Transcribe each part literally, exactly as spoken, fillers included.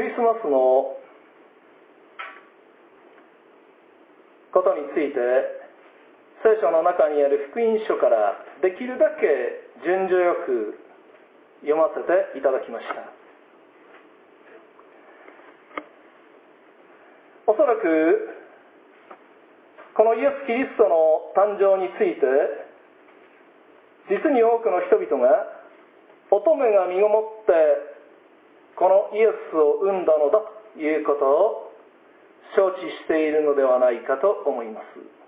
クリスマスのことについて聖書の中にある福音書からできるだけ順序よく読ませていただきました。おそらくこのイエス・キリストの誕生について実に多くの人々が乙女が身ごもってこのイエスを生んだのだということを承知しているのではないかと思います。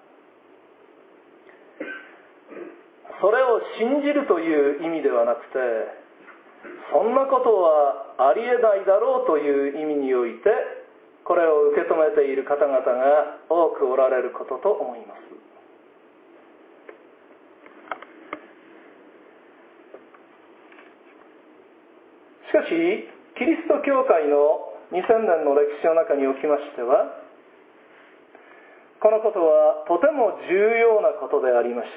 それを信じるという意味ではなくて、そんなことはありえないだろうという意味においてこれを受け止めている方々が多くおられることと思います。しかしキリスト教会のにせんねんの歴史の中におきましては、このことはとても重要なことでありまして、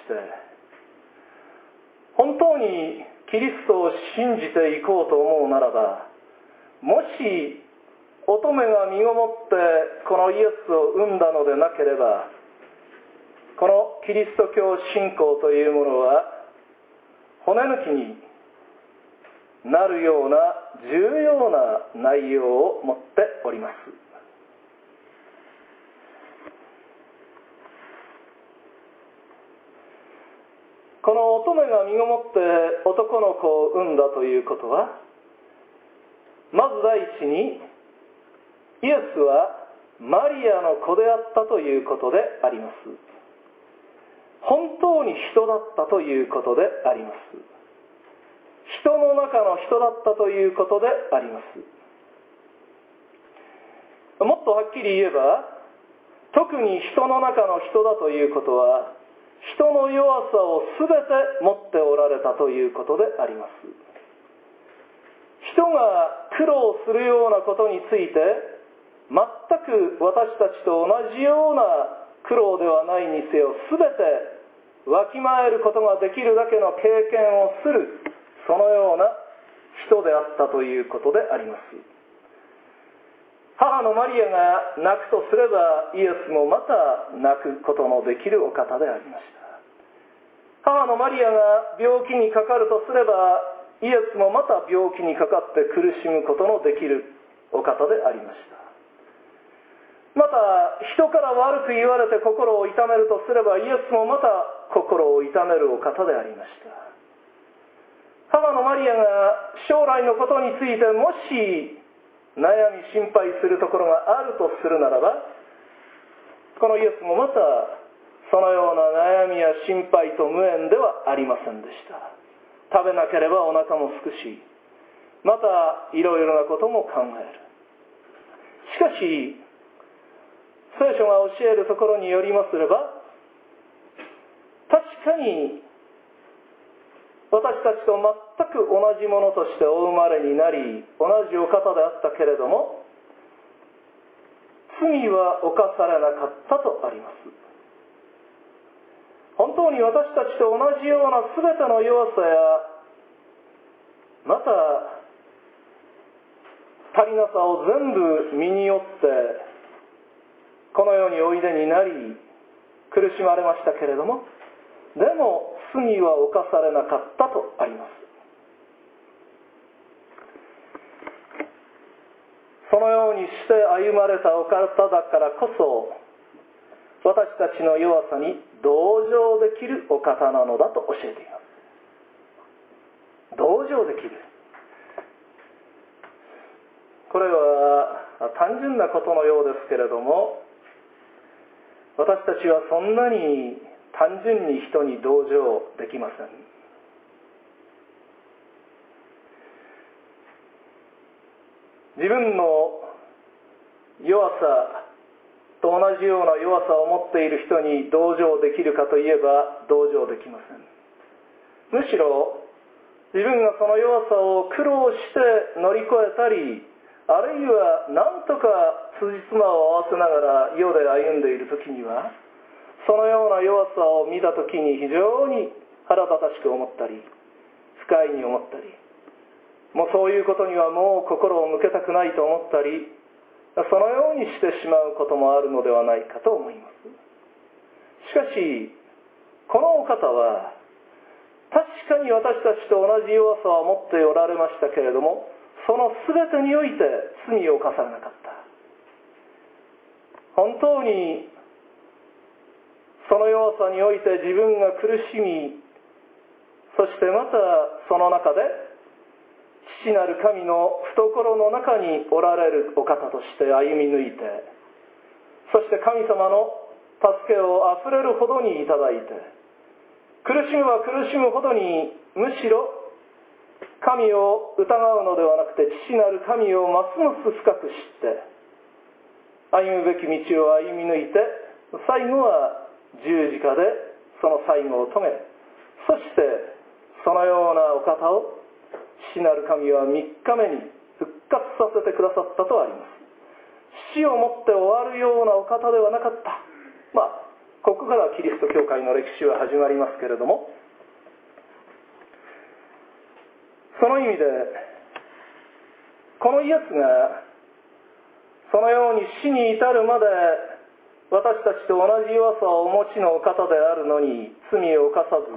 本当にキリストを信じていこうと思うならば、もし乙女が身ごもってこのイエスを生んだのでなければ、このキリスト教信仰というものは骨抜きになるような重要な内容を持っております。この乙女が身ごもって男の子を産んだということは、まず第一にイエスはマリアの子であったということであります。本当に人だったということであります。人の中の人だったということであります。もっとはっきり言えば、特に人の中の人だということは、人の弱さをすべて持っておられたということであります。人が苦労するようなことについて、全く私たちと同じような苦労ではないにせよ、すべてわきまえることができるだけの経験をする、そのような人であったということであります。母のマリアが泣くとすれば、イエスもまた泣くことのできるお方でありました。母のマリアが病気にかかるとすれば、イエスもまた病気にかかって苦しむことのできるお方でありました。また人から悪く言われて心を痛めるとすれば、イエスもまた心を痛めるお方でありました。母のマリアが将来のことについてもし悩み心配するところがあるとするならば、このイエスもまたそのような悩みや心配と無縁ではありませんでした。食べなければお腹もすくし、またいろいろなことも考える。しかし聖書が教えるところによりますれば、確かに私たちと全く同じものとしてお生まれになり、同じお方であったけれども、罪は犯されなかったとあります。本当に私たちと同じようなすべての弱さや、また足りなさを全部身に負ってこの世においでになり苦しまれましたけれども、でも罪は犯されなかったとあります。そのようにして歩まれたお方だからこそ、私たちの弱さに同情できるお方なのだと教えています。同情できる。これは単純なことのようですけれども、私たちはそんなに単純に人に同情できません。自分の弱さと同じような弱さを持っている人に同情できるかといえば同情できません。むしろ自分がその弱さを苦労して乗り越えたり、あるいは何とか辻褄を合わせながら世で歩んでいる時には、そのような弱さを見た時に非常に腹立たしく思ったり、不快に思ったり、 もうそういうことにはもう心を向けたくないと思ったり、そのようにしてしまうこともあるのではないかと思います。しかしこのお方は確かに私たちと同じ弱さを持っておられましたけれども、その全てにおいて罪を犯されなかった。本当にその弱さにおいて自分が苦しみ、そしてまたその中で父なる神の懐の中におられるお方として歩み抜いて、そして神様の助けをあふれるほどにいただいて、苦しむは苦しむほどにむしろ神を疑うのではなくて、父なる神をますます深く知って歩むべき道を歩み抜いて、最後は十字架でその最後を遂げ、そしてそのようなお方を父なる神は三日目に復活させてくださったとあります。死をもって終わるようなお方ではなかった。まあここからキリスト教会の歴史は始まりますけれども、その意味でこのイエスがそのように死に至るまで私たちと同じ弱さをお持ちのお方であるのに罪を犯さず、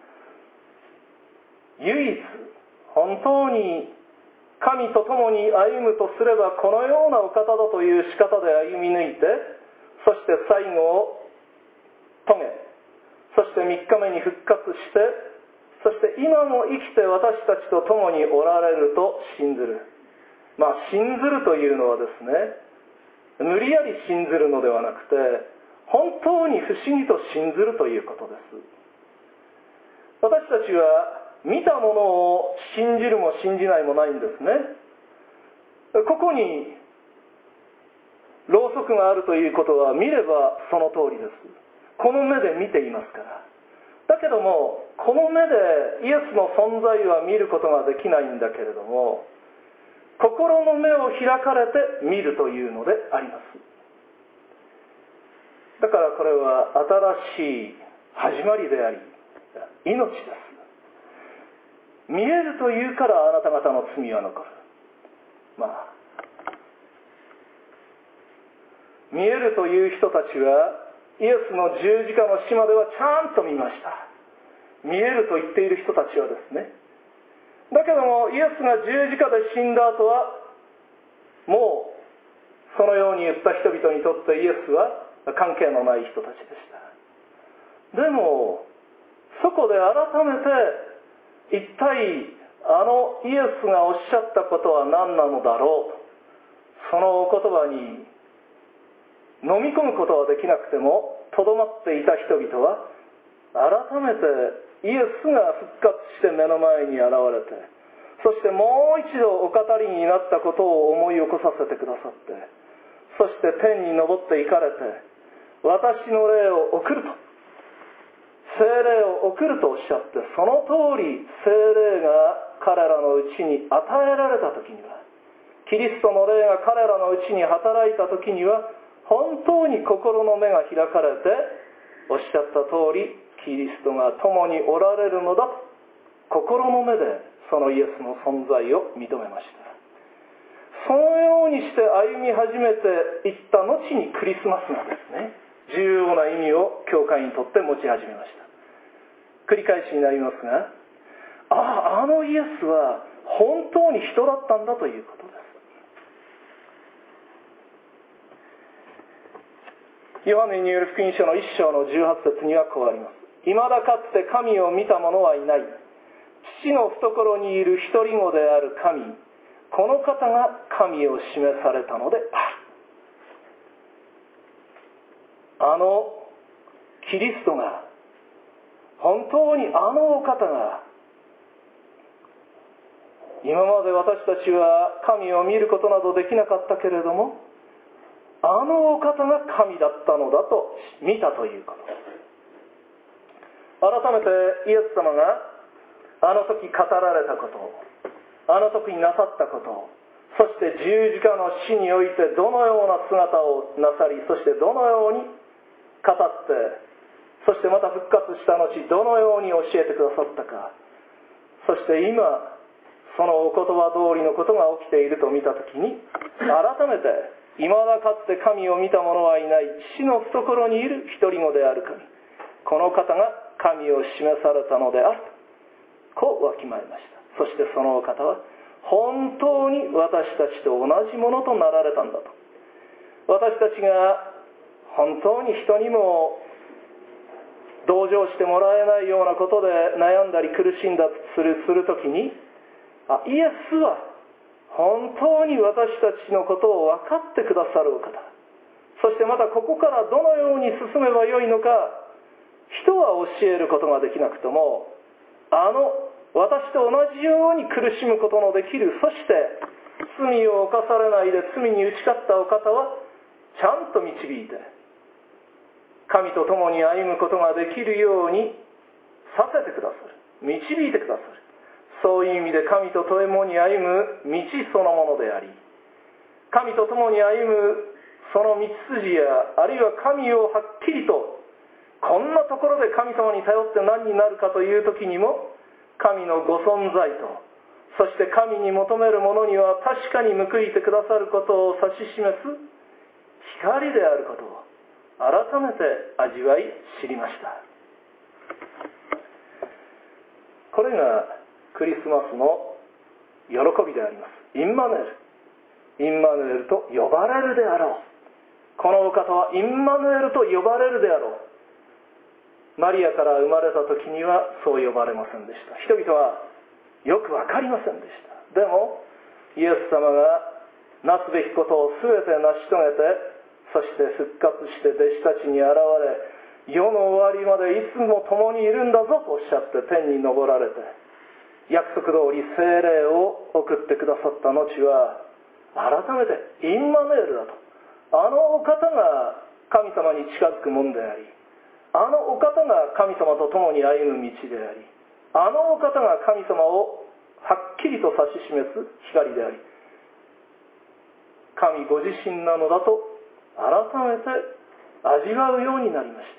唯一本当に神と共に歩むとすればこのようなお方だという仕方で歩み抜いて、そして最後を遂げ、そして三日目に復活して、そして今も生きて私たちと共におられると信ずる。まあ信ずるというのはですね、無理やり信ずるのではなくて、本当に不思議と信ずるということです。私たちは見たものを信じるも信じないもないんですね。ここにろうそくがあるということは見ればその通りです。この目で見ていますから。だけどもこの目でイエスの存在は見ることができないんだけれども、心の目を開かれて見るというのであります。だからこれは新しい始まりであり命です。見えるというからあなた方の罪は残る。まあ見えるという人たちはイエスの十字架の死まではちゃんと見ました。見えると言っている人たちはですね。だけどもイエスが十字架で死んだ後はもうそのように言った人々にとってイエスは関係のない人たちでした。でもそこで改めて一体あのイエスがおっしゃったことは何なのだろうと、そのお言葉に飲み込むことはできなくてもとどまっていた人々は改めてイエスが復活して目の前に現れて、そしてもう一度お語りになったことを思い起こさせてくださって、そして天に昇って行かれて私の霊を送ると、聖霊を送るとおっしゃって、その通り聖霊が彼らのうちに与えられた時には、キリストの霊が彼らのうちに働いた時には本当に心の目が開かれて、おっしゃった通りキリストが共におられるのだと心の目でそのイエスの存在を認めました。そのようにして歩み始めていった後にクリスマスがですね、重要な意味を教会にとって持ち始めました。繰り返しになりますが、ああ、あのイエスは本当に人だったんだということです。ヨハネによる福音書の一章のじゅうはち節にはこうあります。未だかつて神を見た者はいない。父の懐にいる一人子である神、この方が神を示されたのである。あのキリストが、本当にあのお方が、今まで私たちは神を見ることなどできなかったけれども、あのお方が神だったのだと見たということです。改めてイエス様があの時語られたこと、あの時になさったこと、そして十字架の死においてどのような姿をなさり、そしてどのように語って、そしてまた復活した後どのように教えてくださったか、そして今そのお言葉通りのことが起きていると見たときに、改めて未だかつて神を見た者はいない父の懐にいる一人子である神、この方が神を示されたのであるとこうわきまえました。そしてそのお方は本当に私たちと同じものとなられたんだと。私たちが本当に人にも同情してもらえないようなことで悩んだり苦しんだりするするときに、あ、イエスは本当に私たちのことを分かってくださるお方、そしてまたここからどのように進めばよいのか、人は教えることができなくとも、あの私と同じように苦しむことのできる、そして罪を犯されないで罪に打ち勝ったお方はちゃんと導いて神と共に歩むことができるようにさせてくださる、導いてくださる。そういう意味で神と共に歩む道そのものであり、神と共に歩むその道筋や、あるいは神をはっきりとこんなところで神様に頼って何になるかという時にも、神のご存在と、そして神に求めるものには確かに報いてくださることを指し示す光であることを改めて味わい知りました。これがクリスマスの喜びであります。インマヌエル、インマヌエルと呼ばれるであろう。このお方はインマヌエルと呼ばれるであろう。マリアから生まれた時にはそう呼ばれませんでした。人々はよく分かりませんでした。でもイエス様がなすべきことを全て成し遂げて、そして復活して弟子たちに現れ、世の終わりまでいつも共にいるんだぞとおっしゃって天に昇られて、約束通り聖霊を送ってくださった後は、改めてインマヌエルだと、あのお方が神様に近づくもんであり、あのお方が神様と共に歩む道であり、あのお方が神様をはっきりと指し示す光であり、神ご自身なのだと改めて味わうようになりました。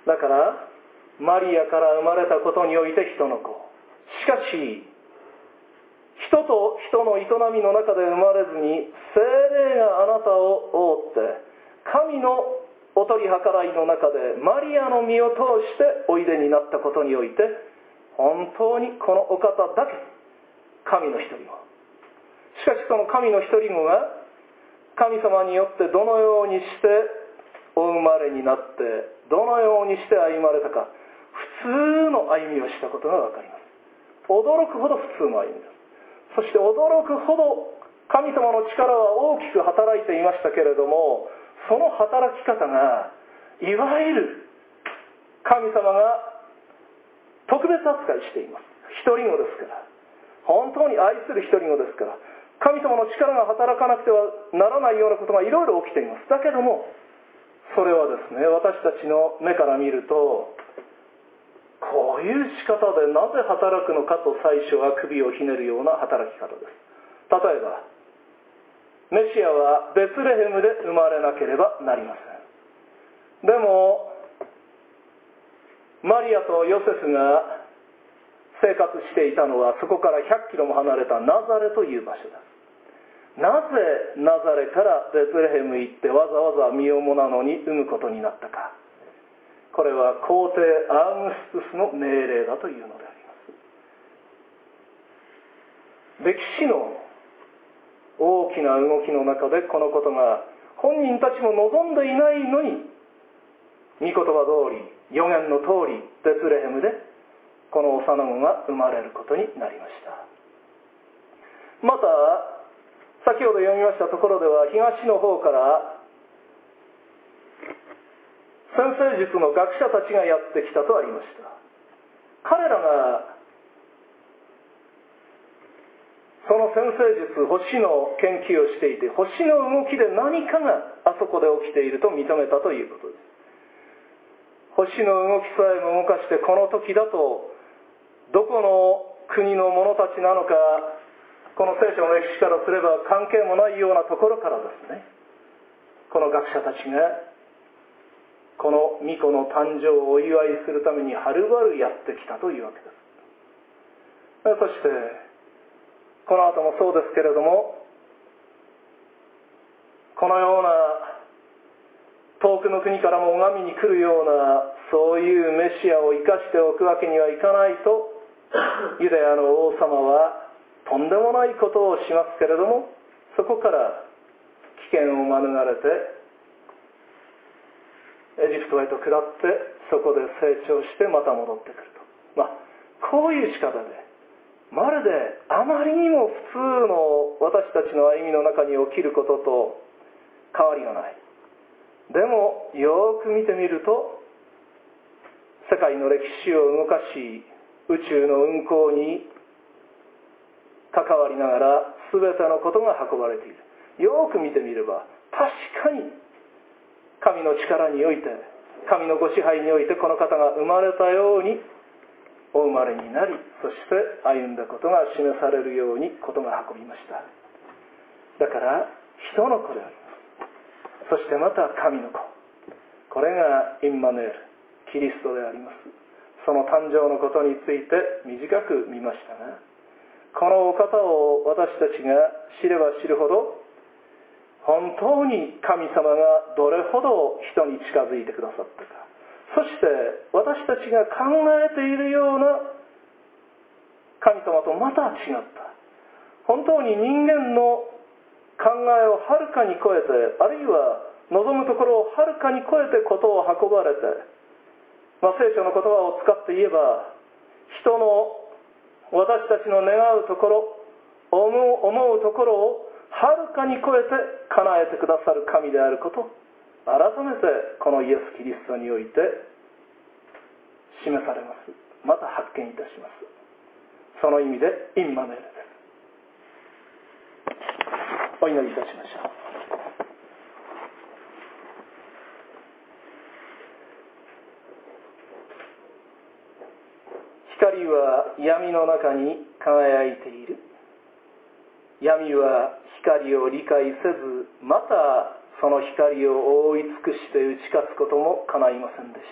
だからマリアから生まれたことにおいて人の子、しかし人と人の営みの中で生まれずに、聖霊があなたを覆って神のお取り計らいの中でマリアの身を通しておいでになったことにおいて、本当にこのお方だけ神の一人子。しかしその神の一人子が神様によってどのようにしてお生まれになって、どのようにして歩まれたか、普通の歩みをしたことが分かります。驚くほど普通の歩みです。そして驚くほど神様の力は大きく働いていましたけれども、その働き方がいわゆる神様が特別扱いしています。一人子ですから、本当に愛する一人子ですから、神様の力が働かなくてはならないようなことがいろいろ起きています。だけどもそれはですね、私たちの目から見ると、こういう仕方でなぜ働くのかと最初は首をひねるような働き方です。例えばメシアはベツレヘムで生まれなければなりません。でもマリアとヨセフが生活していたのはそこからひゃっキロも離れたナザレという場所です。なぜナザレからベツレヘム行ってわざわざ身重なのに産むことになったか。これは皇帝アーグストゥスの命令だというのであります。歴史の大きな動きの中でこのことが本人たちも望んでいないのに、御言葉通り、預言の通り、ベツレヘムでこの幼子が生まれることになりました。また先ほど読みましたところでは、東の方から占星術の学者たちがやってきたとありました。彼らがその占星術、星の研究をしていて、星の動きで何かがあそこで起きていると認めたということです。星の動きさえも動かして、この時だとどこの国の者たちなのか、この聖書の歴史からすれば関係もないようなところからですね、この学者たちがこの御子の誕生をお祝いするためにはるばるやってきたというわけです。 そしてこの後もそうですけれども、このような遠くの国からも拝みに来るようなそういうメシアを生かしておくわけにはいかないと、ユダヤの王様はとんでもないことをしますけれども、そこから危険を免れてエジプトへと下ってそこで成長してまた戻ってくると、まあこういう仕方で、まるであまりにも普通の私たちの歩みの中に起きることと変わりがない。でもよく見てみると、世界の歴史を動かし宇宙の運行に関わりながら全てのことが運ばれている。よく見てみれば確かに神の力において、神のご支配においてこの方が生まれたようにお生まれになり、そして歩んだことが示されるようにことが運びました。だから人の子であります。そしてまた神の子、これがインマヌエル、キリストであります。その誕生のことについて短く見ましたが、このお方を私たちが知れば知るほど、本当に神様がどれほど人に近づいてくださったか、そして私たちが考えているような神様とまた違った、本当に人間の考えをはるかに超えて、あるいは望むところをはるかに超えてことを運ばれて、まあ、聖書の言葉を使って言えば、人の私たちの願うところ、思う、思うところをはるかに超えて叶えてくださる神であること、改めてこのイエス・キリストにおいて示されます。また発見いたします。その意味でインマヌエルです。お祈りいたしましょう。光は闇の中に輝いている。闇は光を理解せず、またその光を覆い尽くして打ち勝つことも叶いませんでした。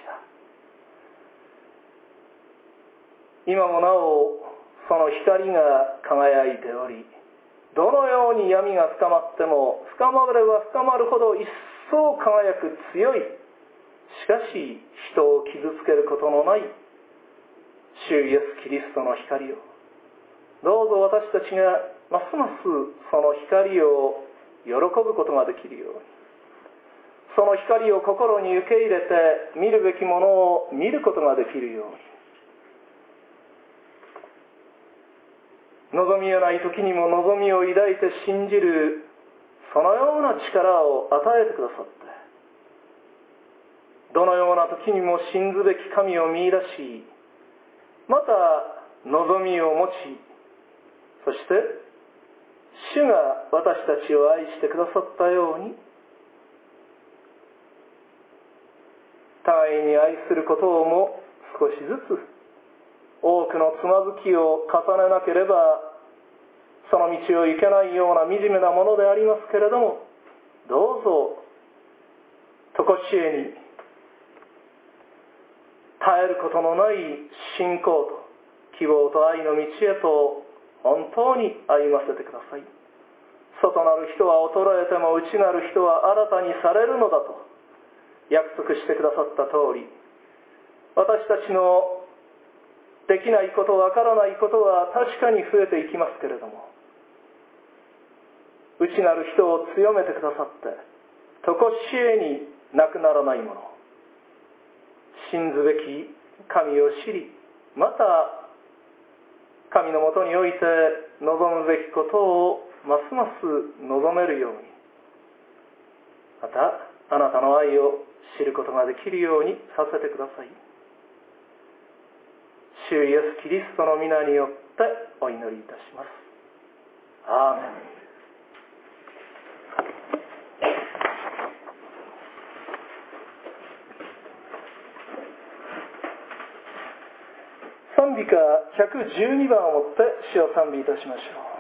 今もなおその光が輝いており、どのように闇が深まっても、深まれば深まるほど一層輝く強い、しかし人を傷つけることのない主イエス・キリストの光を、どうぞ私たちがますますその光を喜ぶことができるように、その光を心に受け入れて見るべきものを見ることができるように、望みよない時にも望みを抱いて信じる、そのような力を与えてくださって、どのような時にも信ずべき神を見出し、また望みを持ち、そして主が私たちを愛してくださったように、互いに愛することをも少しずつ多くのつまずきを重ねなければその道を行けないような惨めなものでありますけれども、どうぞ常しえに絶えることのない信仰と希望と愛の道へと本当に歩ませてください。外なる人は衰えても内なる人は新たにされるのだと約束してくださった通り、私たちのできないこと、わからないことは確かに増えていきますけれども、内なる人を強めてくださって常しえになくならないもの、信ずべき神を知り、また神のもとにおいて望むべきことをますます望めるように、またあなたの愛を知ることができるようにさせてください。主イエス・キリストの皆によってお祈りいたします。アーメン。賛美歌ひゃくじゅうにばんをもって主を賛美いたしましょう。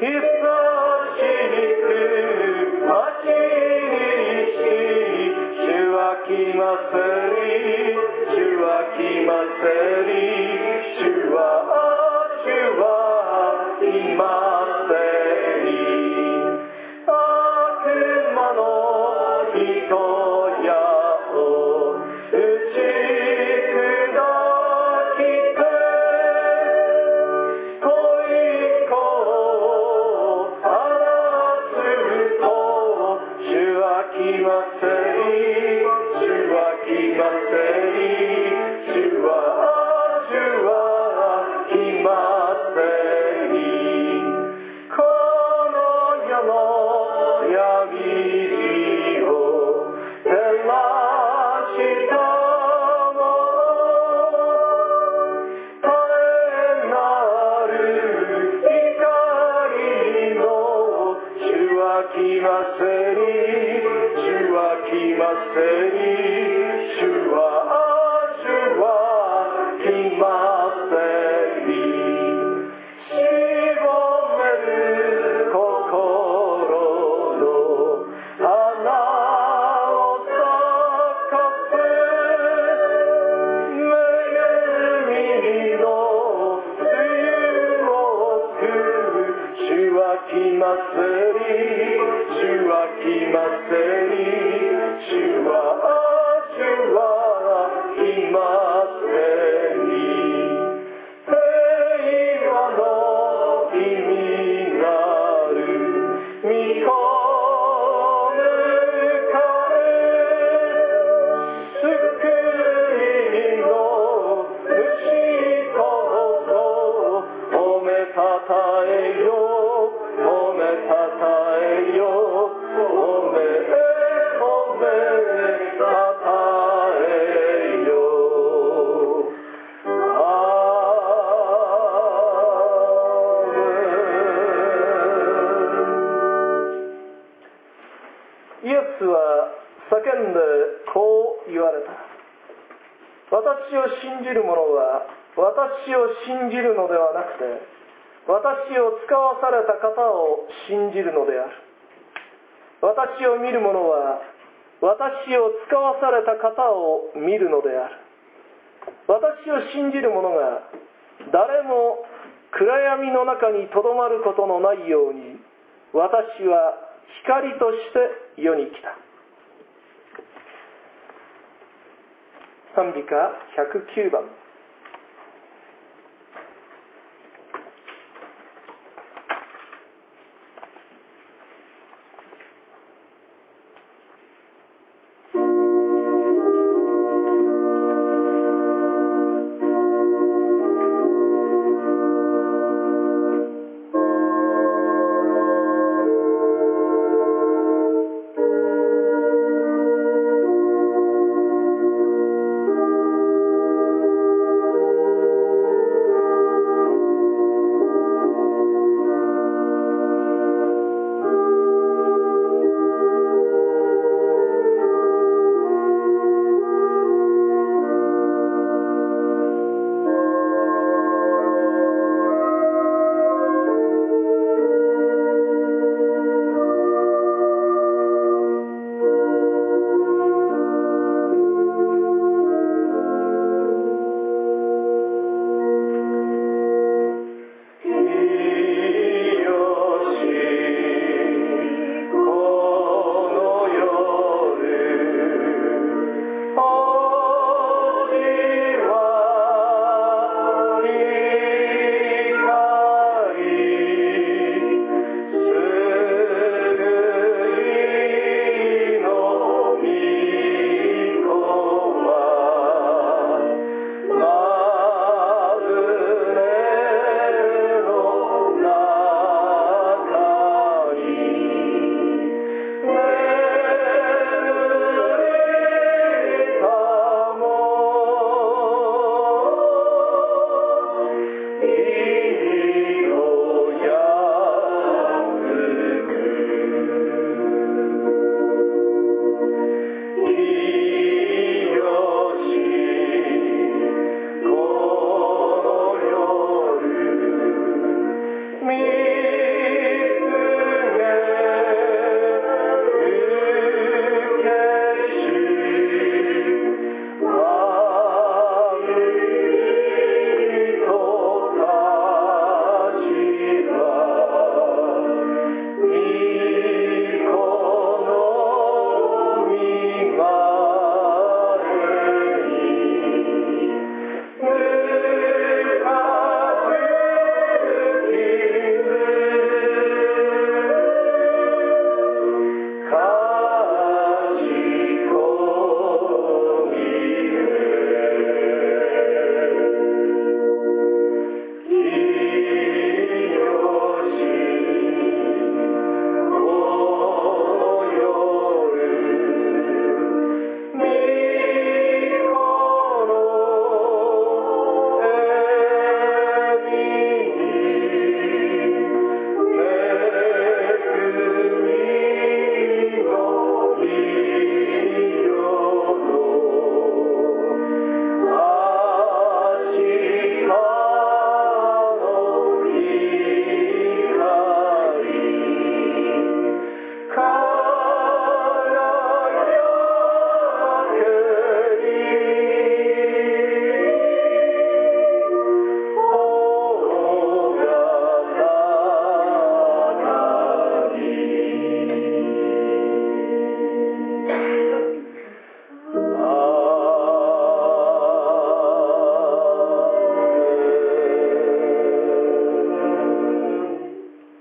私を信じる者は私を信じるのではなくて、私を使わされた方を信じるのである。私を見る者は私を使わされた方を見るのである。私を信じる者が誰も暗闇の中にとどまることのないように、私は光として世に来た。賛美歌ひゃくきゅうばん。Me